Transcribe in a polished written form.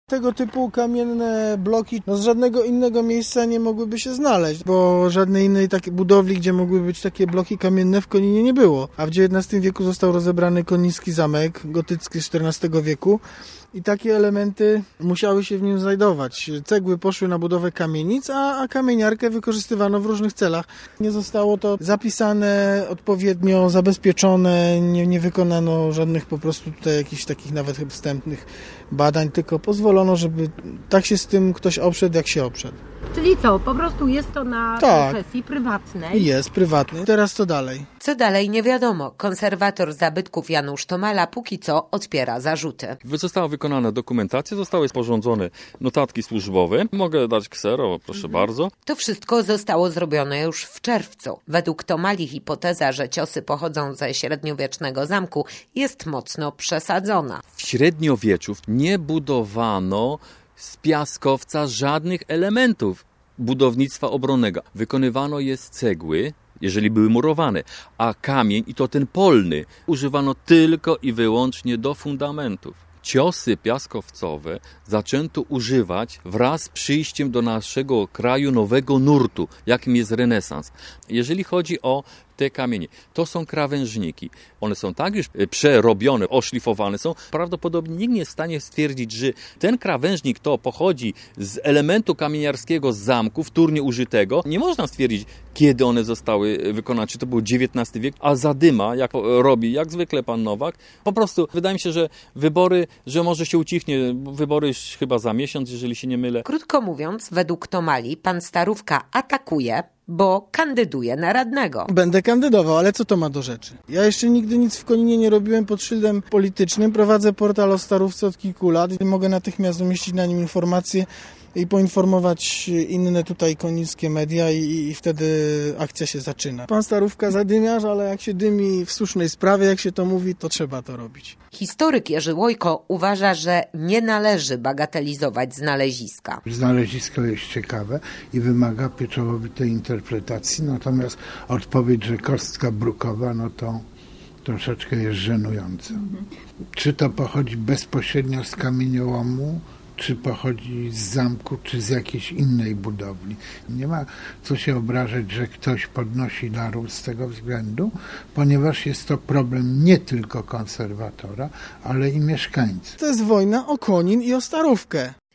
Tego typu kamienne bloki z żadnego innego miejsca nie mogłyby się znaleźć, bo żadnej innej takiej budowli, gdzie mogły być takie bloki kamienne, w Koninie nie było. A w XIX wieku został rozebrany koniński zamek gotycki z XIV wieku i takie elementy musiały się w nim znajdować. Cegły poszły na budowę kamienic, a kamieniarkę wykorzystywano w różnych celach. Nie zostało to zapisane odpowiednio, zabezpieczone, nie wykonano żadnych po prostu tutaj jakichś takich nawet wstępnych badań, tylko pozwolono, żeby tak się z tym ktoś obszedł, jak się obszedł. Czyli co, po prostu jest to na posesji prywatnej? Jest, prywatny. Teraz co dalej? Co dalej nie wiadomo. Konserwator zabytków Janusz Tomala póki co odpiera zarzuty. Została wykonana dokumentacja, zostały sporządzone notatki służbowe. Mogę dać ksero, proszę bardzo. To wszystko zostało zrobione już w czerwcu. Według Tomali hipoteza, że ciosy pochodzą ze średniowiecznego zamku, jest mocno przesadzona. W średniowieczu nie budowano z piaskowca żadnych elementów budownictwa obronnego. Wykonywano je z cegły, jeżeli były murowane, a kamień, i to ten polny, używano tylko i wyłącznie do fundamentów. Ciosy piaskowcowe zaczęto używać wraz z przyjściem do naszego kraju nowego nurtu, jakim jest renesans. Jeżeli chodzi o te kamienie, to są krawężniki. One są tak już przerobione, oszlifowane są. Prawdopodobnie nikt nie jest w stanie stwierdzić, że ten krawężnik to pochodzi z elementu kamieniarskiego z zamku wtórnie użytego. Nie można stwierdzić, kiedy one zostały wykonane, czy to był XIX wiek, a zadyma, jak robi, jak zwykle pan Nowak. Po prostu wydaje mi się, że wybory, że może się ucichnie, wybory już chyba za miesiąc, jeżeli się nie mylę. Krótko mówiąc, według Tomali pan Starówka atakuje, bo kandyduje na radnego. Będę kandydował, ale co to ma do rzeczy? Ja jeszcze nigdy nic w Koninie nie robiłem pod szyldem politycznym. Prowadzę portal o Starówce od kilku lat i mogę natychmiast umieścić na nim informacje i poinformować inne tutaj konińskie media i wtedy akcja się zaczyna. Pan Starówka zadymiarz, ale jak się dymi w słusznej sprawie, jak się to mówi, to trzeba to robić. Historyk Jerzy Łojko uważa, że nie należy bagatelizować znaleziska. Znalezisko jest ciekawe i wymaga pieczołowitej interpretacji, natomiast odpowiedź, że kostka brukowa, no to troszeczkę jest żenująca. Czy to pochodzi bezpośrednio z kamieniołomu, czy pochodzi z zamku, czy z jakiejś innej budowli. Nie ma co się obrażać, że ktoś podnosi larum z tego względu, ponieważ jest to problem nie tylko konserwatora, ale i mieszkańców. To jest wojna o Konin i o Starówkę.